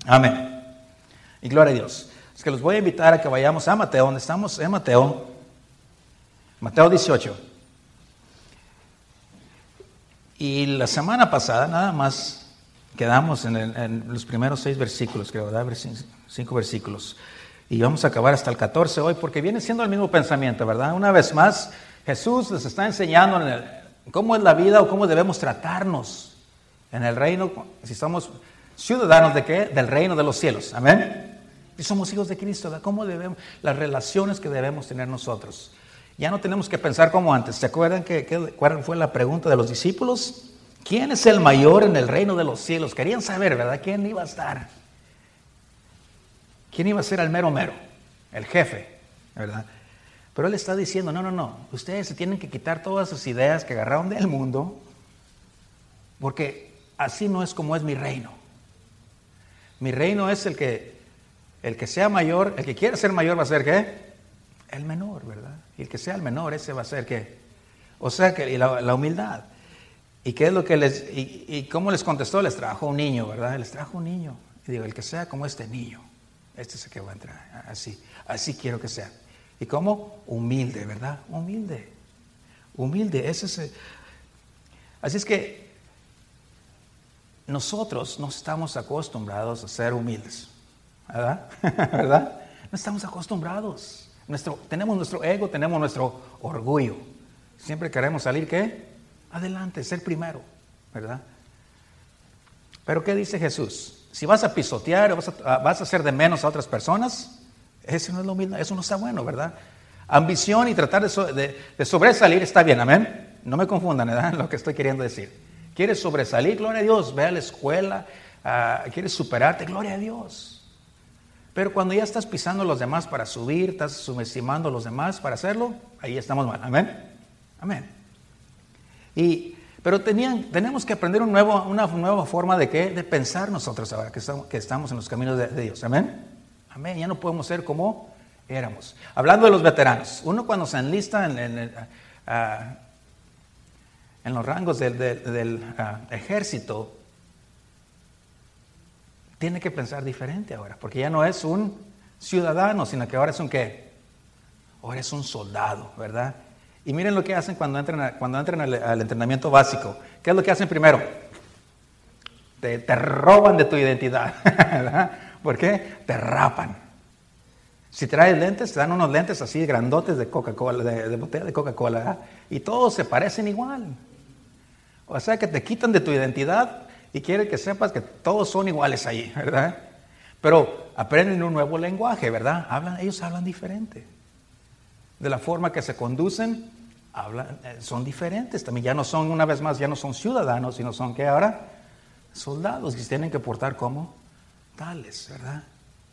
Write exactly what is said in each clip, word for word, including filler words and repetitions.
Amén. Y gloria a Dios. Es que los voy a invitar a que vayamos a Mateo, donde estamos en Mateo, Mateo dieciocho. Y la semana pasada nada más quedamos en, el, en los primeros seis versículos, creo, ¿verdad? Cinco versículos. Y vamos a acabar hasta el catorce hoy, porque viene siendo el mismo pensamiento, ¿verdad? Una vez más, Jesús les está enseñando en el, cómo es la vida o cómo debemos tratarnos en el reino, si somos ciudadanos de qué? Del reino de los cielos. Amén. Y somos hijos de Cristo, ¿verdad? ¿Cómo debemos, las relaciones que debemos tener nosotros? Ya no tenemos que pensar como antes. ¿Se acuerdan que, que cuál fue la pregunta de los discípulos? ¿Quién es el mayor en el reino de los cielos? Querían saber, ¿verdad? ¿Quién iba a estar? ¿Quién iba a ser el mero mero? El jefe, ¿verdad? Pero él está diciendo, no, no, no. Ustedes se tienen que quitar todas sus ideas que agarraron del mundo, porque así no es como es mi reino. Mi reino es el que, el que sea mayor, el que quiera ser mayor va a ser ¿qué? El menor, ¿verdad? Y el que sea el menor, ese va a ser ¿qué? O sea, que la, la humildad. ¿Y qué es lo que les, y, y cómo les contestó? Les trajo un niño, ¿verdad? Les trajo un niño. Y digo, el que sea como este niño, este es el que va a entrar. Así, así quiero que sea. ¿Y cómo? Humilde, ¿verdad? Humilde. Humilde, ese es el... Así es que nosotros no estamos acostumbrados a ser humildes, ¿verdad? ¿Verdad? No estamos acostumbrados. Nuestro, tenemos nuestro ego, tenemos nuestro orgullo. Siempre queremos salir, ¿qué? Adelante, ser primero, ¿verdad? Pero ¿qué dice Jesús? Si vas a pisotear, vas a, vas a hacer de menos a otras personas, eso no es lo mismo, eso no está bueno, ¿verdad? Ambición y tratar de, so, de, de sobresalir está bien, amén. No me confundan, ¿verdad? Lo que estoy queriendo decir. ¿Quieres sobresalir? Gloria a Dios. Ve a la escuela. Uh, ¿Quieres superarte? Gloria a Dios. Pero cuando ya estás pisando a los demás para subir, estás subestimando a los demás para hacerlo, ahí estamos mal. Amén. Amén. Y, pero tenían, tenemos que aprender un nuevo, una nueva forma de, ¿qué? De pensar nosotros ahora que estamos, que estamos en los caminos de, de Dios. Amén. Amén. Ya no podemos ser como éramos. Hablando de los veteranos. Uno cuando se enlista en... en uh, en los rangos del, del, del uh, ejército, tiene que pensar diferente ahora, porque ya no es un ciudadano, sino que ahora es un ¿qué? Ahora es un soldado, ¿verdad? Y miren lo que hacen cuando entran, a, cuando entran al, al entrenamiento básico. ¿Qué es lo que hacen primero? Te, te roban de tu identidad, ¿verdad? ¿Por qué? Te rapan. Si traes lentes, te dan unos lentes así grandotes de Coca-Cola, de, de botella de Coca-Cola, ¿verdad? Y todos se parecen igual. O sea que te quitan de tu identidad y quieren que sepas que todos son iguales ahí, ¿verdad? Pero aprenden un nuevo lenguaje, ¿verdad? Hablan, ellos hablan diferente. De la forma que se conducen, hablan, son diferentes. También ya no son, una vez más, ya no son ciudadanos, sino son, ¿qué ahora? Soldados que se tienen que portar como tales, ¿verdad?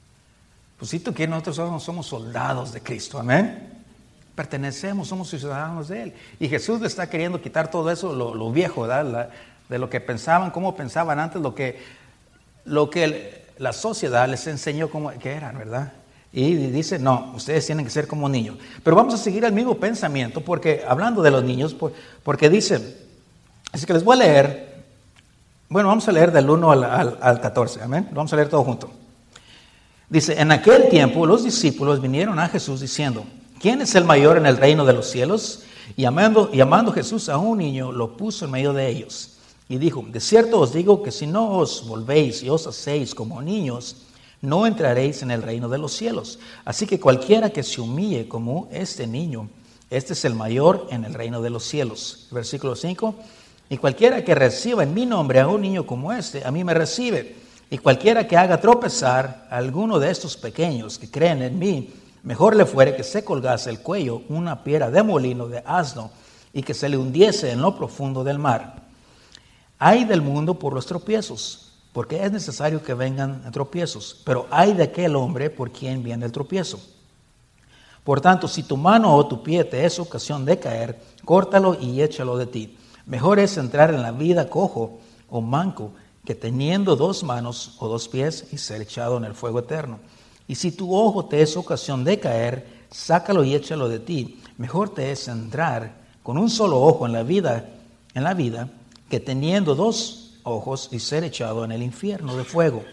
Pues si tú quieres, nosotros somos, somos soldados de Cristo, amén. Pertenecemos, somos ciudadanos de Él. Y Jesús le está queriendo quitar todo eso, lo, lo viejo, ¿verdad? La, de lo que pensaban, cómo pensaban antes, lo que, lo que el, la sociedad les enseñó cómo, que eran, ¿verdad? Y dice, no, ustedes tienen que ser como niños. Pero vamos a seguir el mismo pensamiento, porque hablando de los niños, porque dice, así que les voy a leer, bueno, vamos a leer del uno al, al, al catorce, amén. Vamos a leer todo junto. Dice, en aquel tiempo los discípulos vinieron a Jesús diciendo, ¿quién es el mayor en el reino de los cielos? Y llamando, llamando Jesús a un niño, lo puso en medio de ellos. Y dijo, de cierto os digo que si no os volvéis y os hacéis como niños, no entraréis en el reino de los cielos. Así que cualquiera que se humille como este niño, este es el mayor en el reino de los cielos. Versículo cinco, y cualquiera que reciba en mi nombre a un niño como este, a mí me recibe. Y cualquiera que haga tropezar a alguno de estos pequeños que creen en mí, mejor le fuere que se colgase el cuello una piedra de molino de asno y que se le hundiese en lo profundo del mar. Ay del mundo por los tropiezos, porque es necesario que vengan tropiezos, pero ay de aquel hombre por quien viene el tropiezo. Por tanto, si tu mano o tu pie te es ocasión de caer, córtalo y échalo de ti. Mejor es entrar en la vida cojo o manco que teniendo dos manos o dos pies y ser echado en el fuego eterno. Y si tu ojo te es ocasión de caer, sácalo y échalo de ti. Mejor te es entrar con un solo ojo en la vida, en la vida, que teniendo dos ojos y ser echado en el infierno de fuego.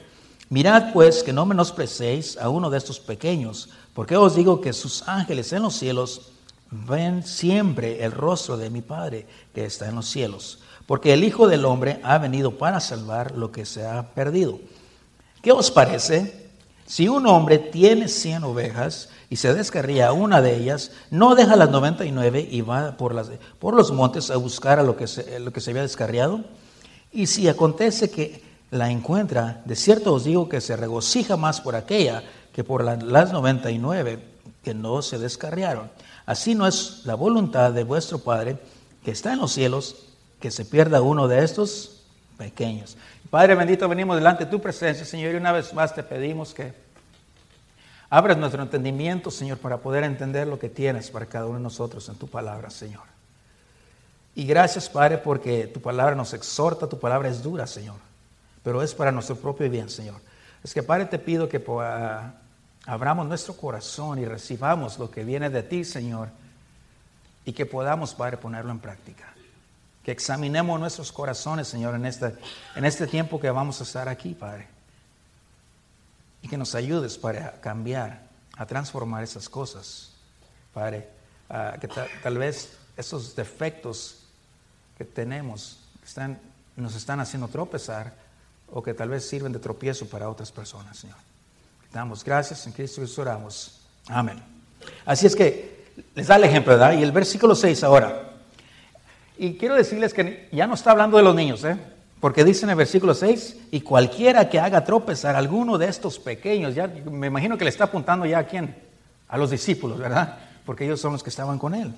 Mirad pues que no menosprecéis a uno de estos pequeños, porque os digo que sus ángeles en los cielos ven siempre el rostro de mi Padre que está en los cielos. Porque el Hijo del Hombre ha venido para salvar lo que se ha perdido. ¿Qué os parece? Si un hombre tiene cien ovejas y se descarría una de ellas, no deja las noventa y nueve y va por, las, por los montes a buscar a lo que, se, lo que se había descarriado. Y si acontece que la encuentra, de cierto os digo que se regocija más por aquella que por la, las noventa y nueve que no se descarriaron. Así no es la voluntad de vuestro Padre que está en los cielos, que se pierda uno de estos pequeños. Padre bendito, venimos delante de tu presencia, Señor, y una vez más te pedimos que abras nuestro entendimiento, Señor, para poder entender lo que tienes para cada uno de nosotros en tu palabra, Señor. Y gracias, Padre, porque tu palabra nos exhorta, tu palabra es dura, Señor, pero es para nuestro propio bien, Señor. Es que, Padre, te pido que uh, abramos nuestro corazón y recibamos lo que viene de ti, Señor, y que podamos, Padre, ponerlo en práctica. Que examinemos nuestros corazones, Señor, en este, en este tiempo que vamos a estar aquí, Padre. Y que nos ayudes, Padre, a cambiar, a transformar esas cosas, Padre. Uh, que ta, tal vez esos defectos que tenemos están, nos están haciendo tropezar o que tal vez sirven de tropiezo para otras personas, Señor. Te damos gracias, en Cristo Jesús oramos. Amén. Así es que les da el ejemplo, ¿verdad? Y el versículo seis ahora. Y quiero decirles que ya no está hablando de los niños, ¿eh? Porque dice en el versículo seis, y cualquiera que haga tropezar a alguno de estos pequeños, ya me imagino que le está apuntando ya a quién, a los discípulos, ¿verdad? Porque ellos son los que estaban con él.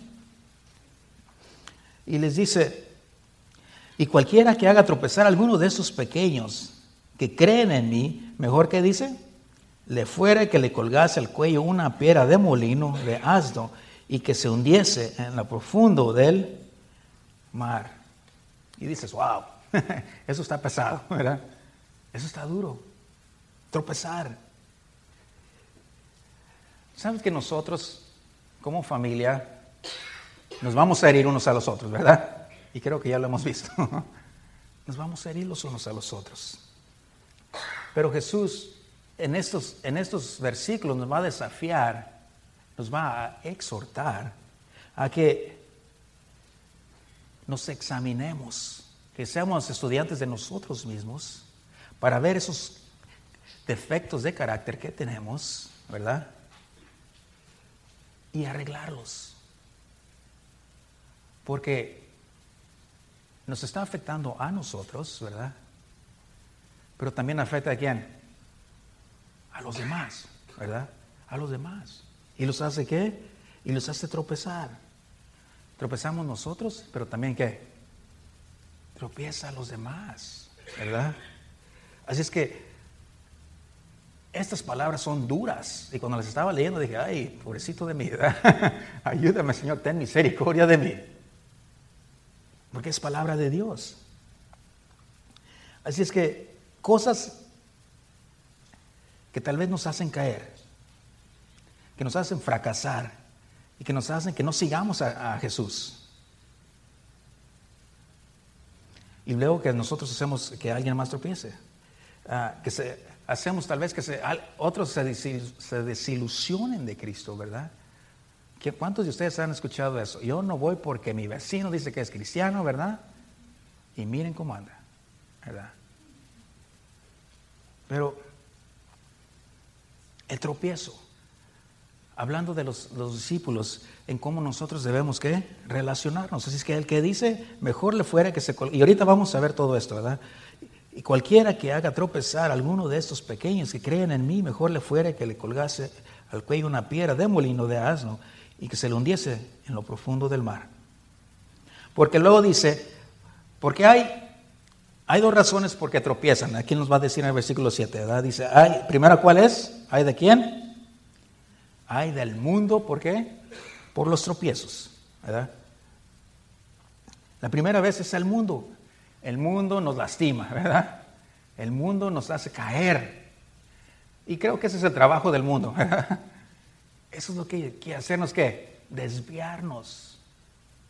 Y les dice, y cualquiera que haga tropezar a alguno de esos pequeños que creen en mí, mejor que dice, le fuera que le colgase al cuello una piedra de molino de asno y que se hundiese en lo profundo del mar. Y dices, wow, eso está pesado, ¿verdad? Eso está duro. Tropezar. ¿Sabes que nosotros, como familia, nos vamos a herir unos a los otros, ¿verdad? Y creo que ya lo hemos visto. Nos vamos a herir los unos a los otros. Pero Jesús, en estos, en estos versículos, nos va a desafiar, nos va a exhortar a que nos examinemos, que seamos estudiantes de nosotros mismos para ver esos defectos de carácter que tenemos, ¿verdad? Y arreglarlos. Porque nos está afectando a nosotros, ¿verdad? Pero también afecta a quién? A los demás, ¿verdad? A los demás. ¿Y los hace qué? Y los hace tropezar. Tropezamos nosotros, pero también ¿qué? Tropieza a los demás, ¿verdad? Así es que estas palabras son duras. Y cuando las estaba leyendo dije, ay, pobrecito de mí, ¿verdad? Ayúdame, Señor, ten misericordia de mí. Porque es palabra de Dios. Así es que cosas que tal vez nos hacen caer, que nos hacen fracasar, y que nos hacen que no sigamos a, a Jesús. Y luego que nosotros hacemos que alguien más tropiece. Uh, que se, hacemos tal vez que se, otros se, desil, se desilusionen de Cristo, ¿verdad? ¿Qué, ¿Cuántos de ustedes han escuchado eso? Yo no voy porque mi vecino dice que es cristiano, ¿verdad? Y miren cómo anda, ¿verdad? Pero el tropiezo. Hablando de los, los discípulos, en cómo nosotros debemos ¿qué? Relacionarnos. Así es que el que dice, mejor le fuera que se colgase. Y ahorita vamos a ver todo esto, ¿verdad? Y cualquiera que haga tropezar a alguno de estos pequeños que creen en mí, mejor le fuera que le colgase al cuello una piedra de molino de asno y que se le hundiese en lo profundo del mar. Porque luego dice, porque hay, hay dos razones por qué tropiezan. Aquí nos va a decir en el versículo siete, ¿verdad? Dice, hay, primero, ¿cuál es? ¿Hay de quién? Hay del mundo, ¿por qué? Por los tropiezos, ¿verdad? La primera vez es el mundo. El mundo nos lastima, ¿verdad? El mundo nos hace caer. Y creo que ese es el trabajo del mundo, ¿verdad? Eso es lo que quiere hacernos, ¿qué? Desviarnos.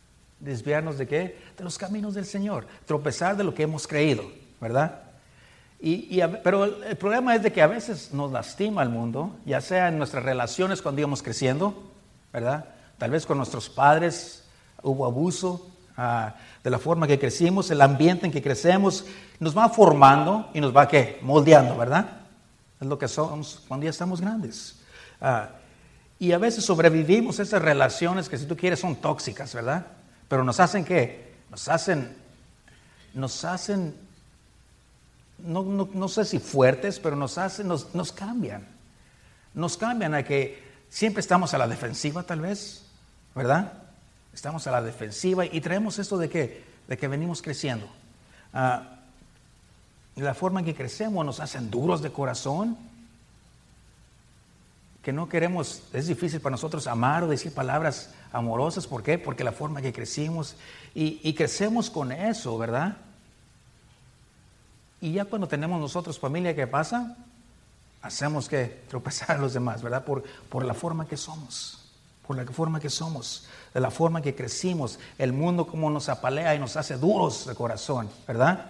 ¿Desviarnos de qué? De los caminos del Señor. Tropezar de lo que hemos creído, ¿verdad? Y, y a, pero el, el problema es de que a veces nos lastima el mundo, ya sea en nuestras relaciones cuando íbamos creciendo, ¿verdad? Tal vez con nuestros padres hubo abuso uh, de la forma que crecimos, el ambiente en que crecemos nos va formando y nos va ¿qué? Moldeando, ¿verdad? Es lo que somos cuando ya estamos grandes. Uh, y a veces sobrevivimos esas relaciones que si tú quieres son tóxicas, ¿verdad? Pero nos hacen ¿qué? Nos hacen, nos hacen, no, no, no sé si fuertes, pero nos hacen, nos, nos cambian. Nos cambian a que siempre estamos a la defensiva tal vez, ¿verdad? Estamos a la defensiva y traemos esto de que, de que venimos creciendo. Uh, la forma en que crecemos nos hacen duros de corazón, que no queremos, es difícil para nosotros amar o decir palabras amorosas. ¿Por qué? Porque la forma en que crecimos y, y crecemos con eso, ¿verdad? Y ya cuando tenemos nosotros familia, ¿qué pasa? Hacemos que tropezar a los demás, ¿verdad? Por, por la forma que somos, por la forma que somos, de la forma que crecimos, el mundo como nos apalea y nos hace duros de corazón, ¿verdad?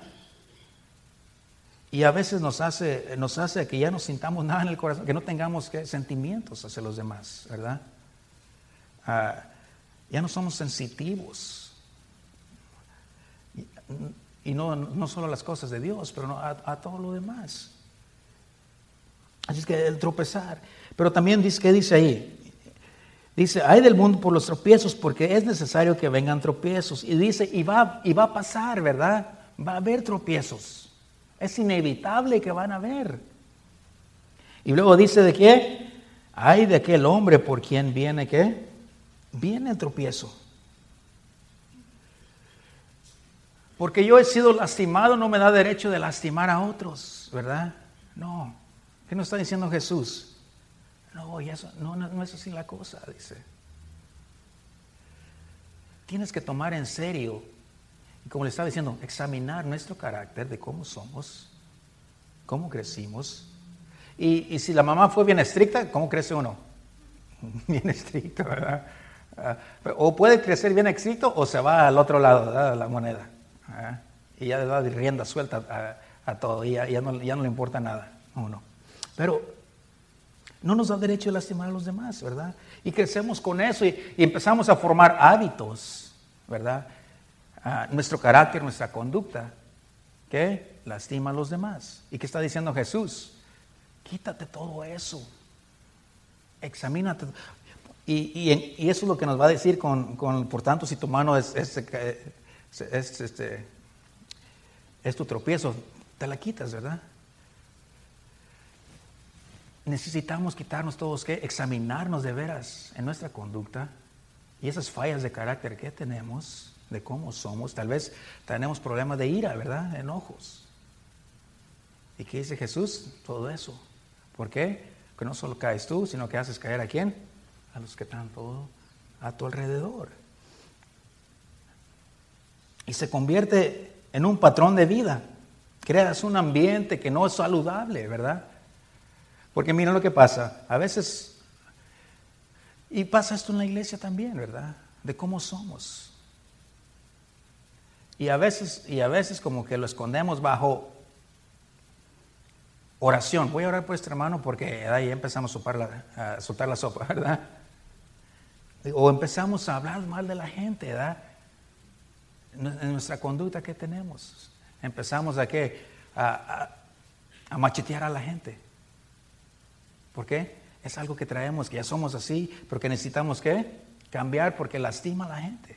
Y a veces nos hace, nos hace que ya no sintamos nada en el corazón, que no tengamos ¿qué? Sentimientos hacia los demás, ¿verdad? Uh, ya no somos sensitivos. Y, y no, no solo a las cosas de Dios, pero no, a, a todo lo demás. Así es que el tropezar. Pero también dice, ¿qué dice ahí? Dice, hay del mundo por los tropiezos, porque es necesario que vengan tropiezos. Y dice, y va, y va a pasar, ¿verdad? Va a haber tropiezos. Es inevitable que van a haber. Y luego dice de qué, hay de aquel hombre por quien viene qué, viene el tropiezo. Porque yo he sido lastimado, no me da derecho de lastimar a otros, ¿verdad? No. ¿Qué nos está diciendo Jesús? No, y eso, no, no, no es así la cosa, dice. Tienes que tomar en serio, y como le estaba diciendo, examinar nuestro carácter de cómo somos, cómo crecimos. Y, y si la mamá fue bien estricta, ¿cómo crece uno? Bien estricto, ¿verdad? Uh, o puede crecer bien estricto o se va al otro lado, ¿verdad? De la moneda. Uh, y ya le da rienda suelta a, a todo, y ya, ya, no, ya no le importa nada a uno. Pero no nos da derecho de lastimar a los demás, ¿verdad? Y crecemos con eso y, y empezamos a formar hábitos, ¿verdad? Uh, nuestro carácter, nuestra conducta, que lastima a los demás. ¿Y qué está diciendo Jesús? Quítate todo eso. Examínate. Y, y, y eso es lo que nos va a decir con, con por tanto, si tu mano es, es, es, es, este, es tu tropiezo, te la quitas, ¿verdad? Necesitamos quitarnos todos, ¿qué? Examinarnos de veras en nuestra conducta y esas fallas de carácter que tenemos, de cómo somos. Tal vez tenemos problemas de ira, ¿verdad? Enojos. ¿Y qué dice Jesús? Todo eso. ¿Por qué? Que no solo caes tú, sino que haces caer ¿a quién? A los que están todo a tu alrededor. Y se convierte en un patrón de vida. Creas un ambiente que no es saludable, ¿verdad? Porque miren lo que pasa. A veces, y pasa esto en la iglesia también, ¿verdad? De cómo somos. Y a veces, y a veces como que lo escondemos bajo oración. Voy a orar por este hermano porque ahí empezamos a, sopar la, a soltar la sopa, ¿verdad? O empezamos a hablar mal de la gente, ¿verdad? En nuestra conducta que tenemos. Empezamos a, ¿qué? a, a, a machetear a la gente. ¿Por qué? Es algo que traemos, que ya somos así, pero que necesitamos ¿qué? Cambiar porque lastima a la gente.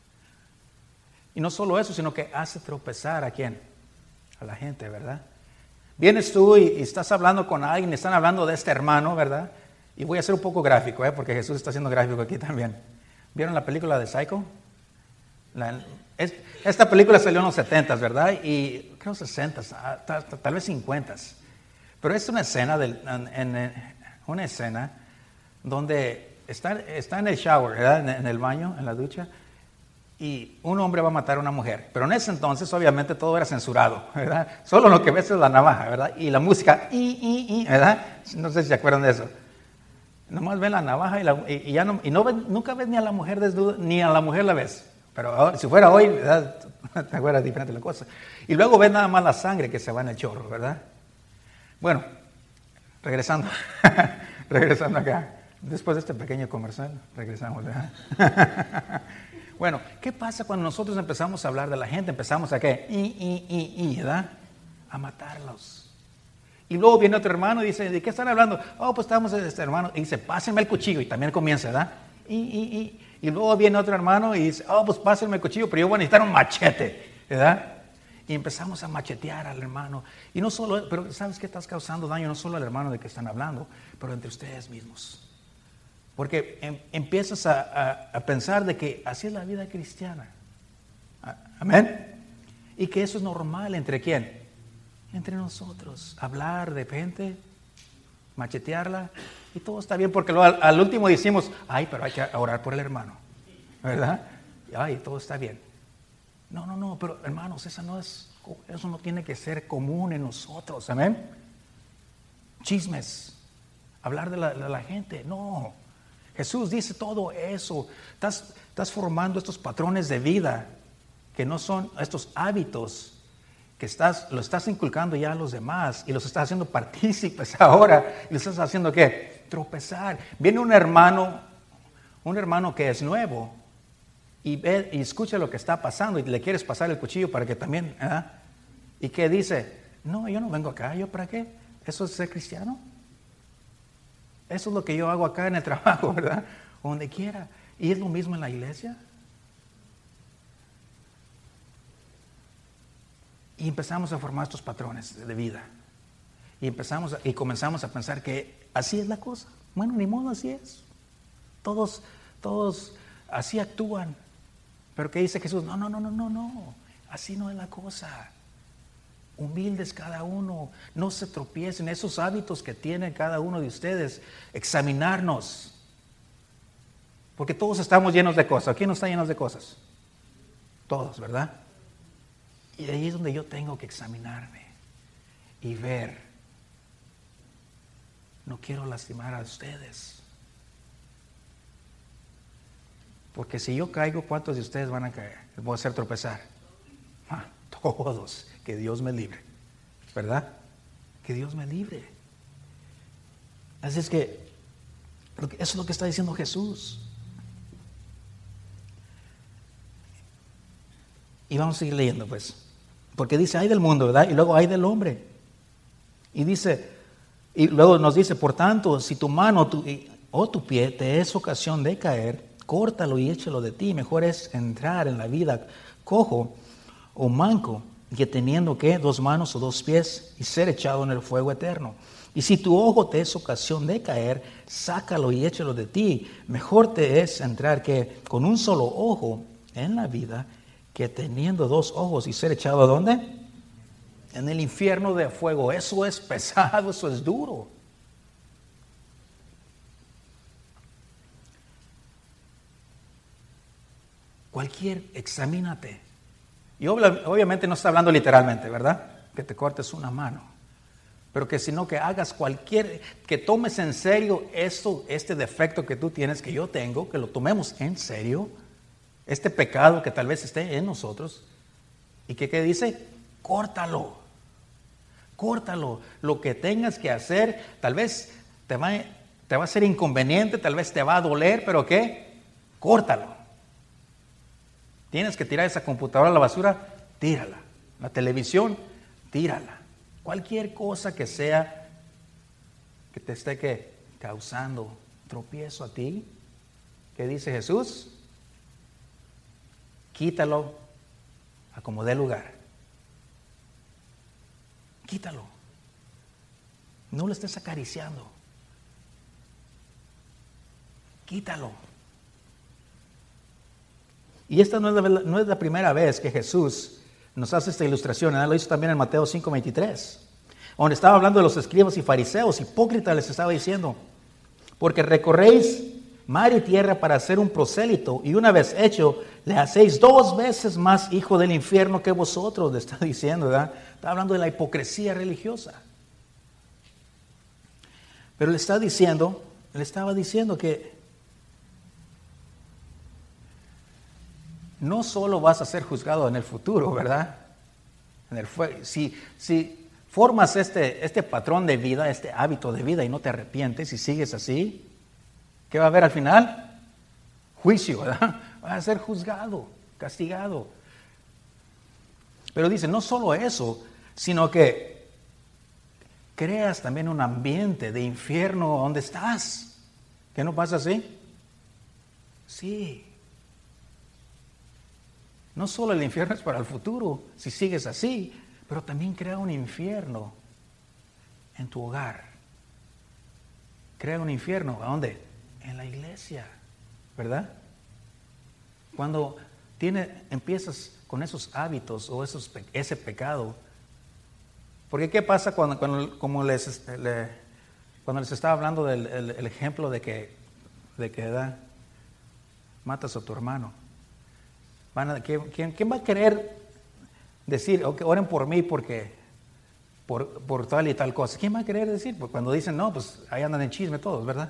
Y no solo eso, sino que hace tropezar ¿a quién? A la gente, ¿verdad? Vienes tú y, y estás hablando con alguien, están hablando de este hermano, ¿verdad? Y voy a ser un poco gráfico, ¿eh? Porque Jesús está haciendo gráfico aquí también. ¿Vieron la película de Psycho? La, es, esta película salió en los setentas, ¿verdad? Y creo sesentas, tal, tal vez cincuentas. Pero es una escena, de, en, en, una escena donde está, está en el shower, ¿verdad? En, en el baño, en la ducha. Y un hombre va a matar a una mujer. Pero en ese entonces, obviamente, todo era censurado, ¿verdad? Solo lo que ves es la navaja, ¿verdad? Y la música, y, y, y, ¿verdad? No sé si se acuerdan de eso. Nomás ven la navaja y, la, y, y ya no, y no ven, nunca ves ni a la mujer desnuda, ni a la mujer la ves. Pero ahora, si fuera hoy, ¿verdad? ¿Te acuerdas? Diferente la cosa. Y luego ves nada más la sangre que se va en el chorro, ¿verdad? Bueno, regresando, regresando acá. Después de este pequeño comercial, regresamos, ¿verdad? Bueno, ¿qué pasa cuando nosotros empezamos a hablar de la gente? Empezamos a qué? Y, y, y, y, ¿verdad? A matarlos. Y luego viene otro hermano y dice, ¿de qué están hablando? Oh, pues estamos este hermano. Y dice, pásenme el cuchillo. Y también comienza, ¿verdad? Y, y, y. Y luego viene otro hermano y dice, oh, pues pásenme el cuchillo, pero yo voy a necesitar un machete, ¿verdad? Y empezamos a machetear al hermano. Y no solo, pero ¿sabes qué? Estás causando daño no solo al hermano de que están hablando, pero entre ustedes mismos. Porque em, empiezas a, a, a pensar de que así es la vida cristiana. Amén. Y que eso es normal. ¿Entre quién? Entre nosotros. Hablar de gente, machetearla, y todo está bien, porque luego al, al último decimos, ay, pero hay que orar por el hermano, ¿verdad? Ay, todo está bien. No, no, no, pero hermanos, eso no es, eso no tiene que ser común en nosotros, amén. Chismes, hablar de la, de la gente, no. Jesús dice todo eso. Estás, estás formando estos patrones de vida que no son estos hábitos que estás, lo estás inculcando ya a los demás y los estás haciendo partícipes ahora y los estás haciendo ¿qué? Tropezar. Viene un hermano, un hermano que es nuevo y ve y escucha lo que está pasando y le quieres pasar el cuchillo para que también, ¿eh? Y que dice, no, yo no vengo acá, ¿yo para qué? ¿Eso es ser cristiano? Eso es lo que yo hago acá en el trabajo, ¿verdad? O donde quiera. ¿Y es lo mismo en la iglesia? Y empezamos a formar estos patrones de vida. Y empezamos a, y comenzamos a pensar que así es la cosa. Bueno, ni modo, así es. Todos, todos así actúan. Pero ¿qué dice Jesús? No, no, no, no, no, no. Así no es la cosa. Humildes cada uno, no se tropiecen, esos hábitos que tiene cada uno de ustedes, examinarnos, porque todos estamos llenos de cosas. ¿Quién no está lleno de cosas? Todos, ¿verdad? Y ahí es donde yo tengo que examinarme y ver, no quiero lastimar a ustedes, porque si yo caigo, ¿cuántos de ustedes van a caer? Les voy a hacer tropezar. Ah, todos. Que Dios me libre, ¿verdad? Que Dios me libre. Así es que eso es lo que está diciendo Jesús. Y vamos a seguir leyendo, pues, porque dice, hay del mundo, ¿verdad? Y luego hay del hombre. Y dice, y luego nos dice, por tanto, si tu mano tu, o tu pie te es ocasión de caer, córtalo y échalo de ti. Mejor es entrar en la vida cojo o manco, que teniendo que dos manos o dos pies y ser echado en el fuego eterno. Y si tu ojo te es ocasión de caer, sácalo y échalo de ti. Mejor te es entrar que con un solo ojo en la vida, que teniendo dos ojos y ser echado ¿a dónde? En el infierno de fuego. Eso es pesado, eso es duro. Cualquier, examínate. Y obviamente no está hablando literalmente, ¿verdad? Que te cortes una mano. Pero que sino que hagas cualquier, que tomes en serio esto, este defecto que tú tienes, que yo tengo, que lo tomemos en serio, este pecado que tal vez esté en nosotros, y que ¿qué dice? Córtalo, córtalo, lo que tengas que hacer, tal vez te va, te va a ser inconveniente, tal vez te va a doler, pero ¿qué? Córtalo. Tienes que tirar esa computadora a la basura, tírala. La televisión, tírala. Cualquier cosa que sea que te esté ¿qué? Causando tropiezo a ti, ¿qué dice Jesús? Quítalo a como dé lugar. Quítalo. No lo estés acariciando. Quítalo. Y esta no es, la, no es la primera vez que Jesús nos hace esta ilustración, ¿eh? Lo hizo también en Mateo cinco veintitrés, donde estaba hablando de los escribas y fariseos. Hipócritas les estaba diciendo, porque recorréis mar y tierra para hacer un prosélito, y una vez hecho, le hacéis dos veces más hijo del infierno que vosotros, le está diciendo, ¿verdad? Está hablando de la hipocresía religiosa. Pero le está diciendo, le estaba diciendo que no solo vas a ser juzgado en el futuro, ¿verdad? En el fue- si, si formas este, este patrón de vida, este hábito de vida y no te arrepientes y sigues así, ¿qué va a haber al final? Juicio, ¿verdad? Vas a ser juzgado, castigado. Pero dice, no solo eso, sino que creas también un ambiente de infierno donde estás. ¿Qué no pasa así? Sí. No solo el infierno es para el futuro, si sigues así, pero también crea un infierno en tu hogar. Crea un infierno, ¿a dónde? En la iglesia, ¿verdad? Cuando tiene, empiezas con esos hábitos o esos, ese pecado, porque ¿qué pasa cuando, cuando como les, le, cuando les estaba hablando del el, el ejemplo de que, de que da, matas a tu hermano? Van a, ¿quién, ¿Quién va a querer decir, okay, oren por mí porque por, por tal y tal cosa? ¿Quién va a querer decir? Pues cuando dicen, no, pues ahí andan en chisme todos, ¿verdad?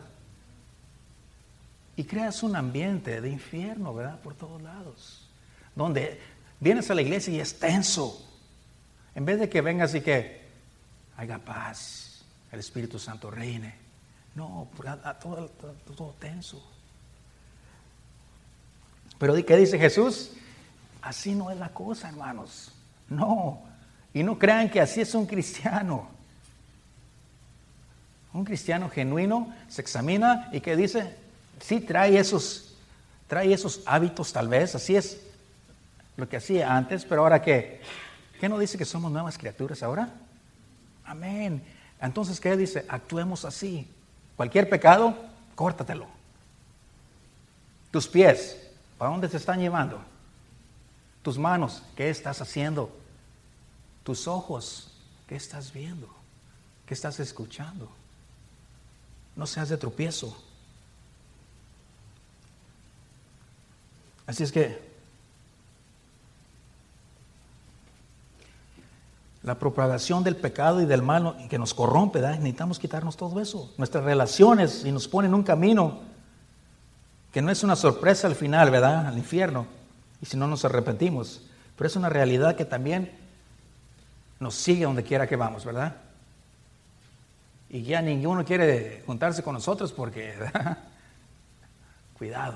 Y creas un ambiente de infierno, ¿verdad? Por todos lados. Donde vienes a la iglesia y es tenso. En vez de que vengas y que haya paz, el Espíritu Santo reine. No, a, a todo, todo, todo tenso. Pero ¿qué dice Jesús? Así no es la cosa, hermanos. No. Y no crean que así es un cristiano. Un cristiano genuino se examina y que dice, sí trae esos, trae esos hábitos tal vez, así es lo que hacía antes, pero ahora ¿qué? ¿Qué no dice que somos nuevas criaturas ahora? Amén. Entonces, ¿qué dice? Actuemos así. Cualquier pecado, córtatelo. Tus pies, ¿para dónde te están llevando? Tus manos, ¿qué estás haciendo? Tus ojos, ¿qué estás viendo? ¿Qué estás escuchando? No seas de tropiezo. Así es que la propagación del pecado y del mal que nos corrompe, ¿verdad? Necesitamos quitarnos todo eso. Nuestras relaciones y nos ponen un camino que no es una sorpresa al final, ¿verdad? Al infierno. Y si no nos arrepentimos. Pero es una realidad que también nos sigue donde quiera que vamos, ¿verdad? Y ya ninguno quiere juntarse con nosotros porque, ¿verdad? Cuidado.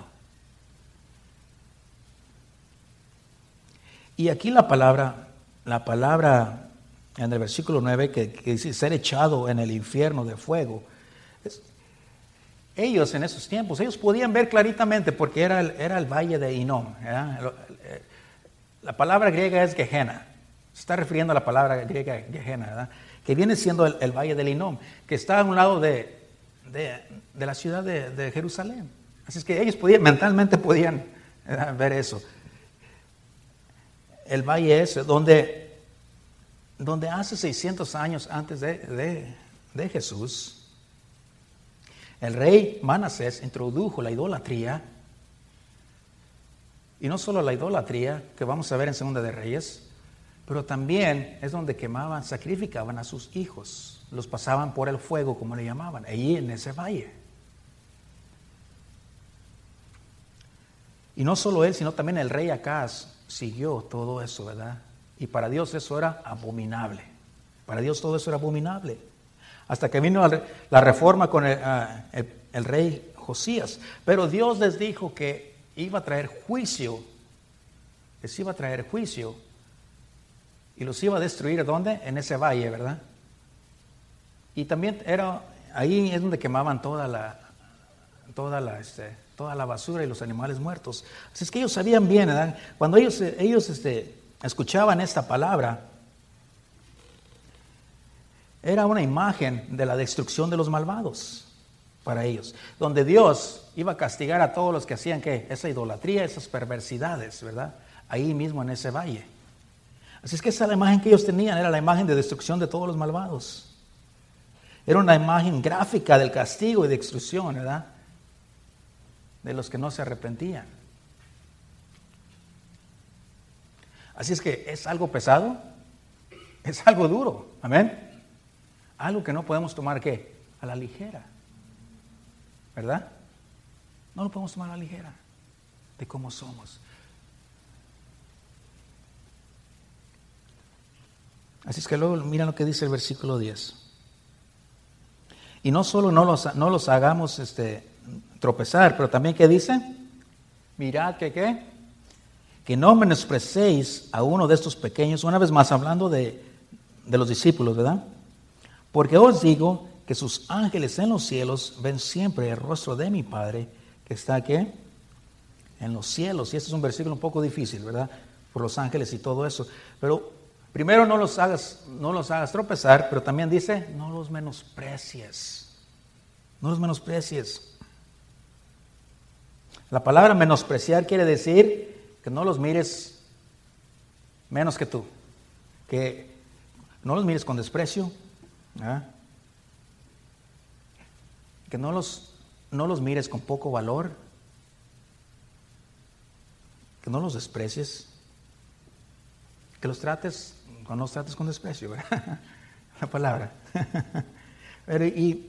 Y aquí la palabra, la palabra en el versículo nueve que, que dice ser echado en el infierno de fuego. Es, ellos en esos tiempos, ellos podían ver claritamente porque era el, era el valle de Hinnom. ¿Verdad? La palabra griega es Gehenna. Se está refiriendo a la palabra griega Gehenna, ¿verdad? Que viene siendo el, el valle del Hinnom, que está a un lado de, de, de la ciudad de, de Jerusalén. Así es que ellos podían, mentalmente podían, ¿verdad?, ver eso. El valle ese, donde, donde hace seiscientos años antes de, de, de Jesús, el rey Manasés introdujo la idolatría, y no solo la idolatría, que vamos a ver en Segunda de Reyes, pero también es donde quemaban, sacrificaban a sus hijos, los pasaban por el fuego, como le llamaban, allí en ese valle. Y no solo él, sino también el rey Acaz siguió todo eso, ¿verdad? Y para Dios eso era abominable. Para Dios todo eso era abominable. Hasta que vino la reforma con el, uh, el, el rey Josías. Pero Dios les dijo que iba a traer juicio. Les iba a traer juicio. Y los iba a destruir, ¿dónde? En ese valle, ¿verdad? Y también era, ahí es donde quemaban toda la, toda la, este, toda la basura y los animales muertos. Así es que ellos sabían bien, ¿verdad? Cuando ellos, ellos este, escuchaban esta palabra, era una imagen de la destrucción de los malvados para ellos, donde Dios iba a castigar a todos los que hacían ¿qué? Esa idolatría, esas perversidades, ¿verdad? Ahí mismo en ese valle. Así es que esa era la imagen que ellos tenían, era la imagen de destrucción de todos los malvados. Era una imagen gráfica del castigo y de destrucción, ¿verdad?, de los que no se arrepentían. Así es que es algo pesado, es algo duro, amén. Algo que no podemos tomar, ¿qué? A la ligera, ¿verdad? No lo podemos tomar a la ligera de cómo somos. Así es que luego miren lo que dice el versículo diez. Y no solo no los, no los hagamos este, tropezar, pero también ¿qué dice? Mirad que qué, que no menosprecéis a uno de estos pequeños, una vez más hablando de, de los discípulos, ¿verdad? Porque os digo que sus ángeles en los cielos ven siempre el rostro de mi Padre que está aquí en los cielos. Y este es un versículo un poco difícil, ¿verdad? Por los ángeles y todo eso. Pero primero no los hagas, no los hagas tropezar, pero también dice, no los menosprecies. No los menosprecies. La palabra menospreciar quiere decir que no los mires menos que tú. Que no los mires con desprecio. ¿eh? Que no los, no los mires con poco valor. Que no los desprecies. Que los trates, no los trates con desprecio, ¿verdad? La palabra. Pero, y,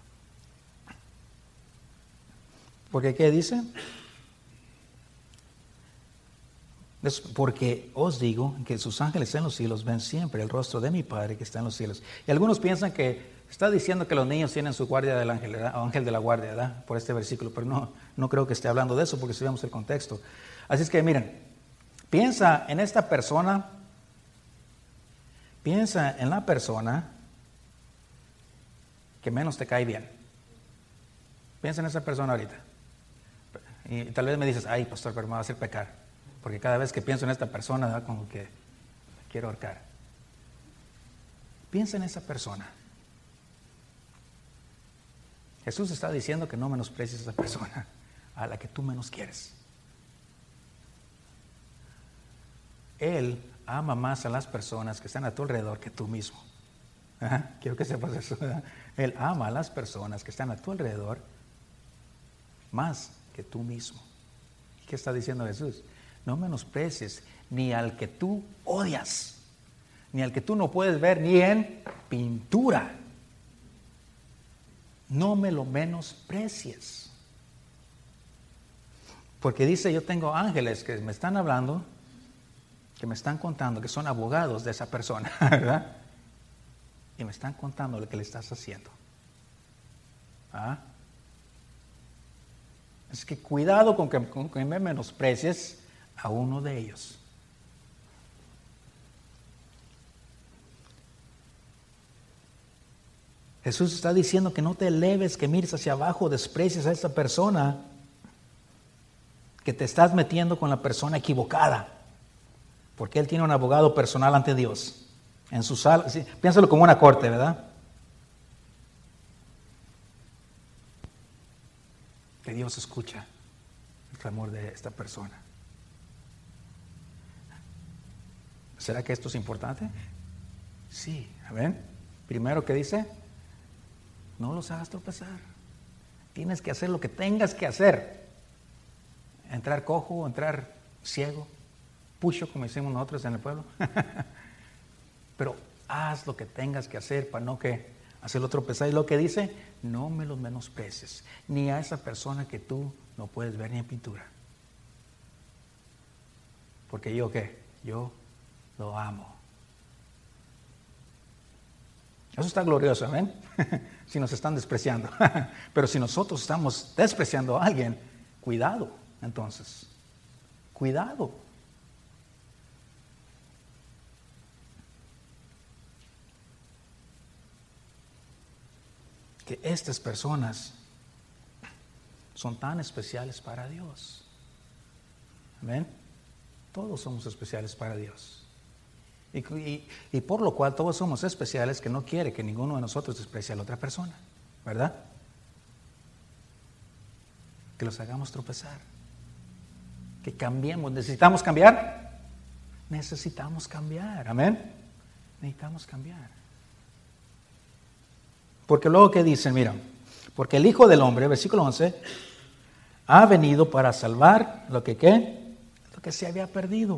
porque ¿qué dice? Porque os digo que sus ángeles en los cielos ven siempre el rostro de mi Padre que está en los cielos. Y algunos piensan que está diciendo que los niños tienen su guardia del ángel, ¿verdad? O ángel de la guardia, ¿verdad? Por este versículo, pero no, no creo que esté hablando de eso porque si vemos el contexto. Así es que miren, piensa en esta persona, piensa en la persona que menos te cae bien. Piensa en esa persona ahorita. Y tal vez me dices, ay, pastor, pero me va a hacer pecar. Porque cada vez que pienso en esta persona, ¿verdad? Como que quiero ahorcar. Piensa en esa persona. Jesús está diciendo que no menosprecies a esa persona, a la que tú menos quieres. Él ama más a las personas que están a tu alrededor que tú mismo. Ajá, quiero que sepas eso, ¿verdad? Él ama a las personas que están a tu alrededor más que tú mismo. ¿Y qué está diciendo Jesús? No menosprecies ni al que tú odias, ni al que tú no puedes ver ni en pintura. No me lo menosprecies. Porque dice, yo tengo ángeles que me están hablando, que me están contando, que son abogados de esa persona, ¿verdad? Y me están contando lo que le estás haciendo. ¿Ah? Es que cuidado con que, con que me menosprecies a uno de ellos. Jesús está diciendo que no te eleves, que mires hacia abajo, desprecies a esa persona, que te estás metiendo con la persona equivocada, porque Él tiene un abogado personal ante Dios. En su sala, sí, piénsalo como una corte, ¿verdad? Que Dios escucha el clamor de esta persona. ¿Será que esto es importante? Sí, ¿ven? Primero que dice, no los hagas tropezar. Tienes que hacer lo que tengas que hacer. Entrar cojo, entrar ciego, pucho, como decimos nosotros en el pueblo. Pero haz lo que tengas que hacer para no que hacerlo tropezar. Y lo que dice, no me los menosprecies, ni a esa persona que tú no puedes ver ni en pintura. Porque yo, ¿qué? Yo lo amo. Eso está glorioso, ¿ven? Si nos están despreciando. Pero si nosotros estamos despreciando a alguien, cuidado, entonces. Cuidado. Que estas personas son tan especiales para Dios. ¿Amén? Todos somos especiales para Dios. Y, y, y por lo cual todos somos especiales, que no quiere que ninguno de nosotros desprecie a la otra persona, ¿verdad? Que los hagamos tropezar. Que cambiemos. ¿Necesitamos cambiar? Necesitamos cambiar. ¿Amén? Necesitamos cambiar. Porque luego que dicen, mira, porque el Hijo del Hombre, versículo once, ha venido para salvar lo que ¿qué? Lo que se había perdido.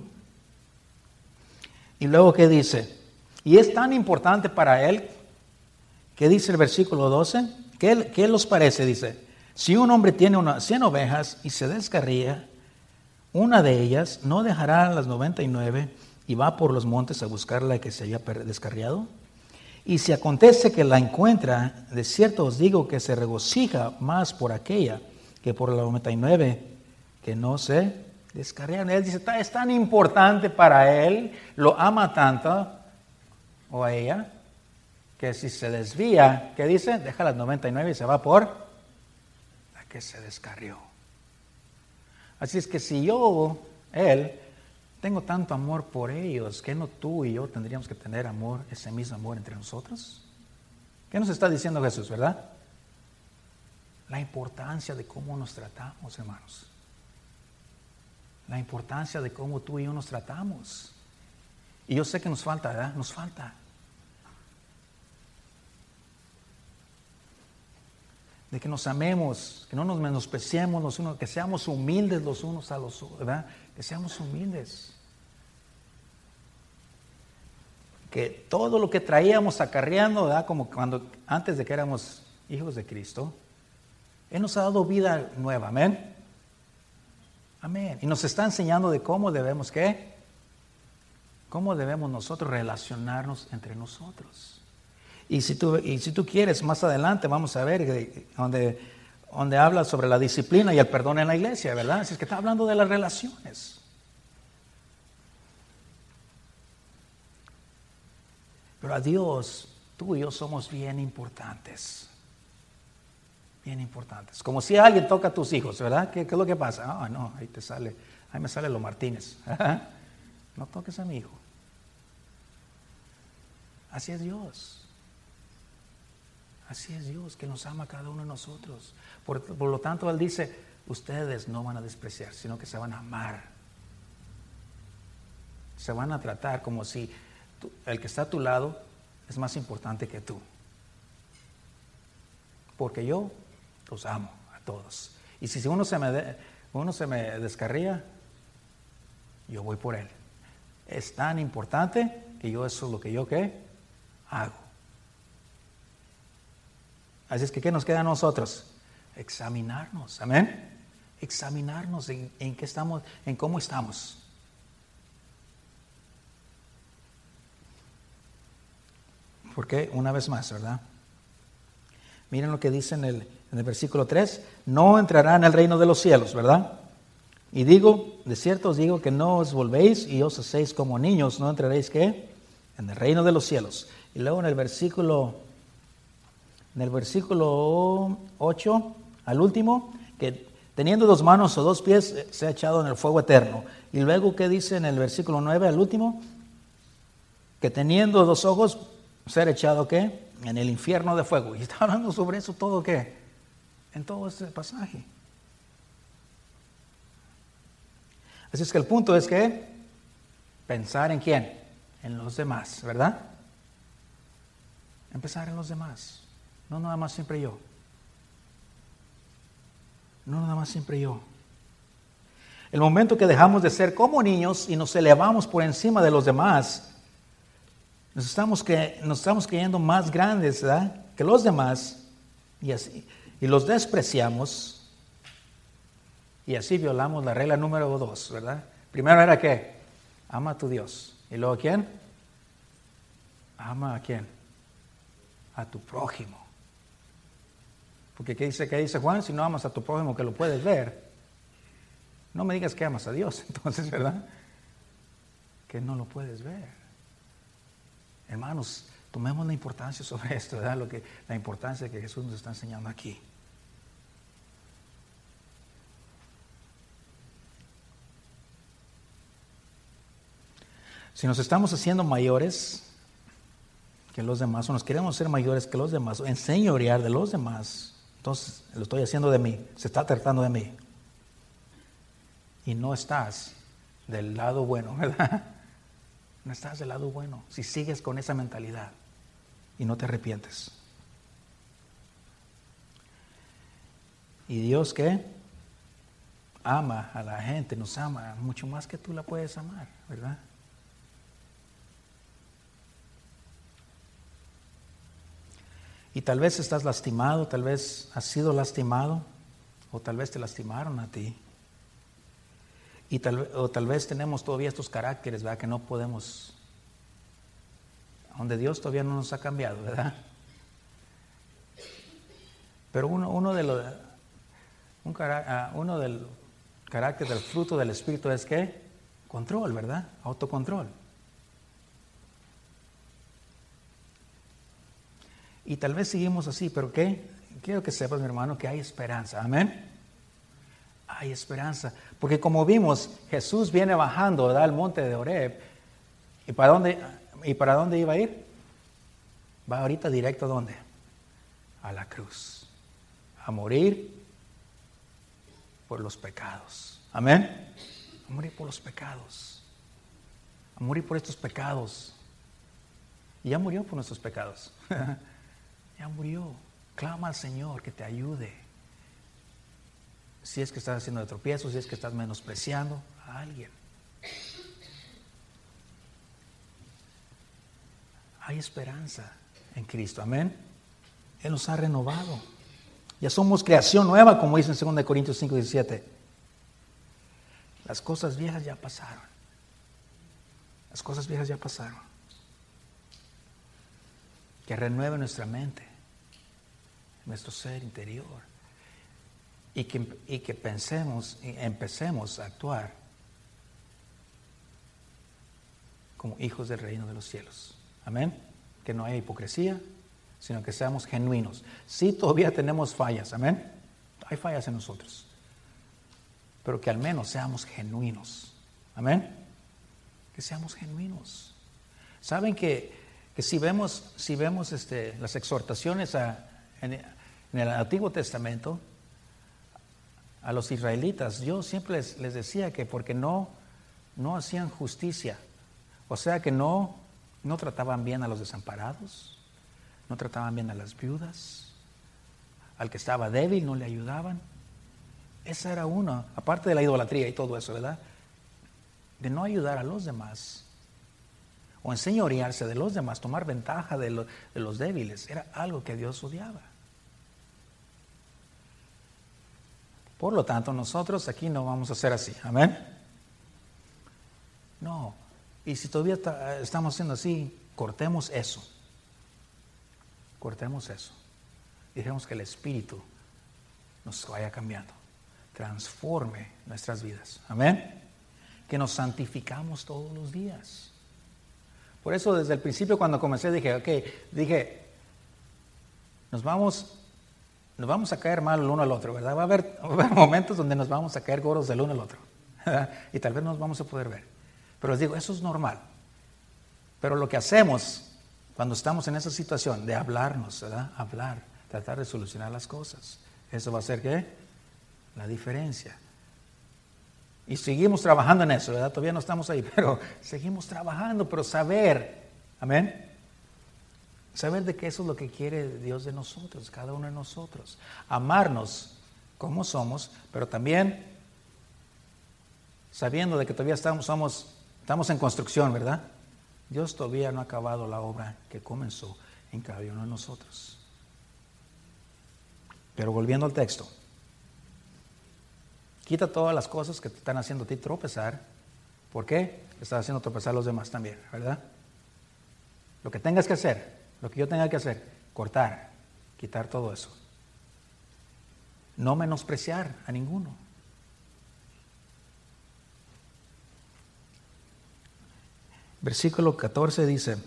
Y luego que dice, y es tan importante para él, que dice el versículo doce, ¿qué, qué los parece? Dice, si un hombre tiene unas cien ovejas y se descarría una de ellas, no dejará las noventa y nueve y va por los montes a buscar la que se había descarriado. Y si acontece que la encuentra, de cierto os digo que se regocija más por aquella que por la noventa y nueve que no se descarriaron. Él dice, es tan importante para él, lo ama tanto, o a ella, que si se desvía, ¿qué dice? Deja las noventa y nueve y se va por la que se descarrió. Así es que si yo, él, tengo tanto amor por ellos, ¿qué no tú y yo tendríamos que tener amor, ese mismo amor entre nosotros? ¿Qué nos está diciendo Jesús, verdad? La importancia de cómo nos tratamos, hermanos. La importancia de cómo tú y yo nos tratamos. Y yo sé que nos falta, ¿verdad? Nos falta. De que nos amemos, que no nos menospreciemos los unos, que seamos humildes los unos a los otros, ¿verdad? Que seamos humildes. Que todo lo que traíamos acarreando, ¿verdad? Como cuando antes de que éramos hijos de Cristo, Él nos ha dado vida nueva, amén. Amén. Y nos está enseñando de cómo debemos, ¿qué? Cómo debemos nosotros relacionarnos entre nosotros. Y si tú, y si tú quieres, más adelante vamos a ver de, donde, donde habla sobre la disciplina y el perdón en la iglesia, ¿verdad? Así es que está hablando de las relaciones. Pero a Dios, tú y yo somos bien importantes. Bien importantes. Como si alguien toca a tus hijos, ¿verdad? ¿Qué, qué es lo que pasa? Ah, no, ahí te sale, ahí me sale lo Martínez. No toques a mi hijo. Así es Dios. Así es Dios, que nos ama a cada uno de nosotros. Por, por lo tanto, Él dice, ustedes no van a despreciar, sino que se van a amar. Se van a tratar como si tú, el que está a tu lado es más importante que tú. Porque yo los amo a todos. Y si uno se me, de, uno se me descarría, yo voy por él. Es tan importante que yo eso es lo que yo ¿qué? Hago. Así es que, ¿qué nos queda a nosotros? Examinarnos, amén. Examinarnos en, en qué estamos, en cómo estamos. Porque, una vez más, ¿verdad? Miren lo que dice en el, en el versículo tres, no entrará en el reino de los cielos, ¿verdad? Y digo, de cierto os digo que no os volvéis y os hacéis como niños, no entraréis, ¿qué? En el reino de los cielos. Y luego en el versículo En el versículo ocho, al último, que teniendo dos manos o dos pies, se ha echado en el fuego eterno. Y luego, ¿qué dice en el versículo nueve, al último? Que teniendo dos ojos, ser echado, ¿qué? En el infierno de fuego. Y está hablando sobre eso todo, ¿qué? En todo este pasaje. Así es que el punto es que pensar en quién, en los demás, ¿verdad? Empezar en los demás. No nada más siempre yo. No nada más siempre yo. El momento que dejamos de ser como niños y nos elevamos por encima de los demás, nos estamos, cre- nos estamos creyendo más grandes, ¿verdad? Que los demás y, así, y los despreciamos y así violamos la regla número dos, ¿verdad? Primero era ¿qué? Ama a tu Dios. ¿Y luego quién? Ama a quién? A tu prójimo. Porque ¿qué dice, qué dice Juan? Si no amas a tu prójimo que lo puedes ver, no me digas que amas a Dios, entonces, ¿verdad? Que no lo puedes ver. Hermanos, tomemos la importancia sobre esto, ¿verdad? Lo que, la importancia que Jesús nos está enseñando aquí. Si nos estamos haciendo mayores que los demás, o nos queremos ser mayores que los demás, o enseñorear de los demás, entonces lo estoy haciendo de mí, se está tratando de mí. Y no estás del lado bueno, ¿verdad? No estás del lado bueno si sigues con esa mentalidad y no te arrepientes. Y Dios, ¿qué? Ama a la gente, nos ama mucho más que tú la puedes amar, ¿verdad? Y tal vez estás lastimado, tal vez has sido lastimado, o tal vez te lastimaron a ti. Y tal, o tal vez tenemos todavía estos caracteres, ¿verdad? Que no podemos, donde Dios todavía no nos ha cambiado, ¿verdad? Pero uno, uno de los, un, uno del carácter del fruto del Espíritu es que control, ¿verdad? Autocontrol. Y tal vez seguimos así, pero ¿qué? Quiero que sepas, mi hermano, que hay esperanza. Amén. Hay esperanza. Porque como vimos, Jesús viene bajando, ¿verdad? Al monte de Horeb. ¿Y para dónde, y para dónde iba a ir? Va ahorita directo ¿a dónde? A la cruz. A morir por los pecados. Amén. A morir por los pecados. A morir por estos pecados. Y ya murió por nuestros pecados. Ya murió. Clama al Señor que te ayude. Si es que estás haciendo de tropiezo, si es que estás menospreciando a alguien. Hay esperanza en Cristo. Amén. Él nos ha renovado. Ya somos creación nueva, como dice en segunda Corintios cinco diecisiete. Las cosas viejas ya pasaron. Las cosas viejas ya pasaron. Que renueve nuestra mente, nuestro ser interior, y que, y que pensemos y empecemos a actuar como hijos del reino de los cielos. Amén. Que no haya hipocresía, sino que seamos genuinos. Sí, todavía tenemos fallas. Amén. Hay fallas en nosotros, pero que al menos seamos genuinos. Amén. Que seamos genuinos. Saben que que si vemos, si vemos este, las exhortaciones a, en, en el Antiguo Testamento a los israelitas, yo siempre les, les decía que porque no, no hacían justicia, o sea que no, no trataban bien a los desamparados, no trataban bien a las viudas, al que estaba débil no le ayudaban. Esa era una, aparte de la idolatría y todo eso, ¿verdad? De no ayudar a los demás. O enseñorearse de los demás, tomar ventaja de, lo, de los débiles, era algo que Dios odiaba. Por lo tanto, nosotros aquí no vamos a ser así. Amén. No. Y si todavía está, estamos haciendo así, cortemos eso. Cortemos eso. Y dejemos que el Espíritu nos vaya cambiando. Transforme nuestras vidas. Amén. Que nos santificamos todos los días. Por eso desde el principio cuando comencé dije, ok, dije, nos vamos, nos vamos a caer mal el uno al otro, ¿verdad? Va a haber, va a haber momentos donde nos vamos a caer gordos del uno al otro, ¿verdad? Y tal vez no nos vamos a poder ver. Pero les digo, eso es normal. Pero lo que hacemos cuando estamos en esa situación de hablarnos, ¿verdad? Hablar, tratar de solucionar las cosas. Eso va a ser, ¿qué? La diferencia. Y seguimos trabajando en eso, ¿verdad? Todavía no estamos ahí, pero seguimos trabajando, pero saber, amén, saber de que eso es lo que quiere Dios de nosotros, cada uno de nosotros. Amarnos como somos, pero también sabiendo de que todavía estamos, somos, estamos en construcción, ¿verdad? Dios todavía no ha acabado la obra que comenzó en cada uno de nosotros. Pero volviendo al texto. Quita todas las cosas que te están haciendo a ti tropezar. ¿Por qué? Estás haciendo tropezar a los demás también, ¿verdad? Lo que tengas que hacer, lo que yo tenga que hacer, cortar, quitar todo eso. No menospreciar a ninguno. Versículo catorce dice: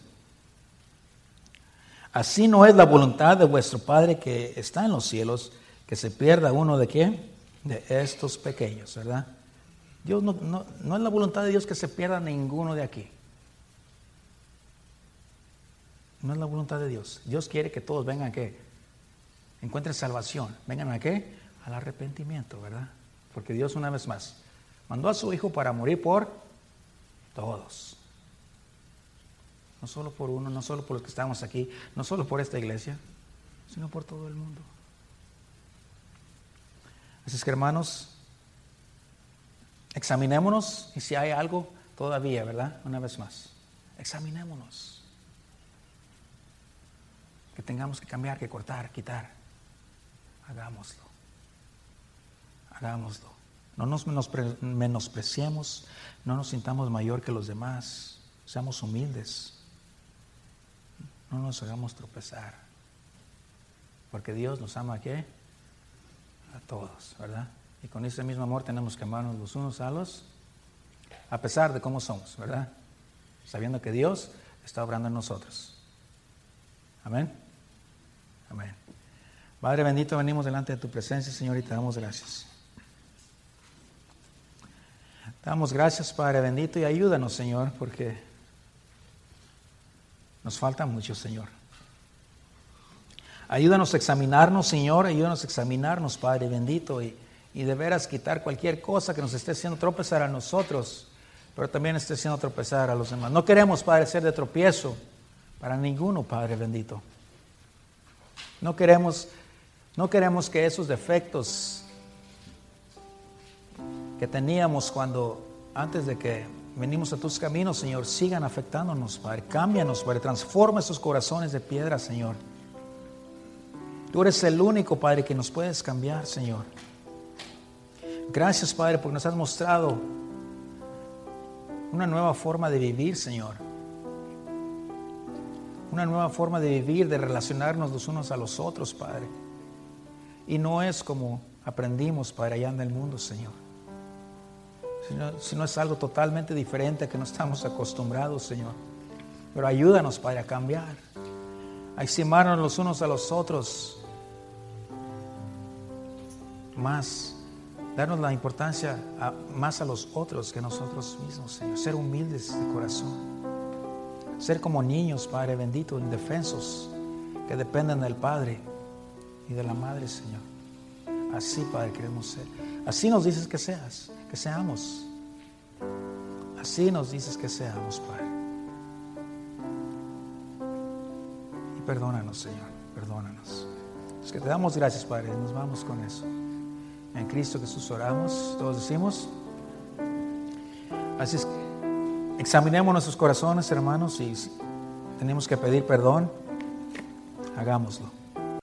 así no es la voluntad de vuestro Padre que está en los cielos, que se pierda uno de qué, de estos pequeños, ¿verdad? Dios no, no, no es la voluntad de Dios que se pierda ninguno de aquí. No es la voluntad de Dios. Dios quiere que todos vengan a qué, encuentren salvación. Vengan a qué, al arrepentimiento, ¿verdad? Porque Dios, una vez más, mandó a su Hijo para morir por todos. No solo por uno, no solo por los que estamos aquí, no solo por esta iglesia, sino por todo el mundo. Así es que, hermanos, examinémonos, y si hay algo todavía, ¿verdad? Una vez más, examinémonos. Que tengamos que cambiar, que cortar, quitar. Hagámoslo. Hagámoslo. No nos menospre- menospreciemos, no nos sintamos mayor que los demás, seamos humildes, no nos hagamos tropezar, porque Dios nos ama ¿a qué? A todos, ¿verdad? Y con ese mismo amor tenemos que amarnos los unos a los, a pesar de cómo somos, ¿verdad? Sabiendo que Dios está obrando en nosotros. Amén. Amén. Padre bendito, venimos delante de tu presencia, Señor, y te damos gracias. Te damos gracias, Padre bendito, y ayúdanos, Señor, porque nos falta mucho, Señor. Ayúdanos a examinarnos, Señor, ayúdanos a examinarnos, Padre bendito, y, y de veras quitar cualquier cosa que nos esté haciendo tropezar a nosotros, pero también esté haciendo tropezar a los demás. No queremos, Padre, ser de tropiezo para ninguno, Padre bendito. No queremos, no queremos que esos defectos que teníamos cuando, antes de que venimos a tus caminos, Señor, sigan afectándonos, Padre. Cámbianos, Padre. Transforma esos corazones de piedra, Señor. Tú eres el único, Padre, que nos puedes cambiar, Señor. Gracias, Padre, porque nos has mostrado una nueva forma de vivir, Señor. Una nueva forma de vivir, de relacionarnos los unos a los otros, Padre. Y no es como aprendimos, Padre, allá en el mundo, Señor. Sino, sino es algo totalmente diferente a que no estamos acostumbrados, Señor. Pero ayúdanos, Padre, a cambiar, a estimarnos los unos a los otros más, darnos la importancia a, más a los otros que a nosotros mismos, Señor. Ser humildes de corazón, ser como niños, Padre bendito, indefensos, que dependen del Padre y de la Madre, Señor. Así, Padre, queremos ser. Así nos dices que seas, que seamos. Así nos dices que seamos, Padre. Y perdónanos, Señor, perdónanos. Es que te damos gracias, Padre, y nos vamos con eso. En Cristo Jesús oramos, todos decimos. Así es que examinemos nuestros corazones, hermanos, y si tenemos que pedir perdón, hagámoslo.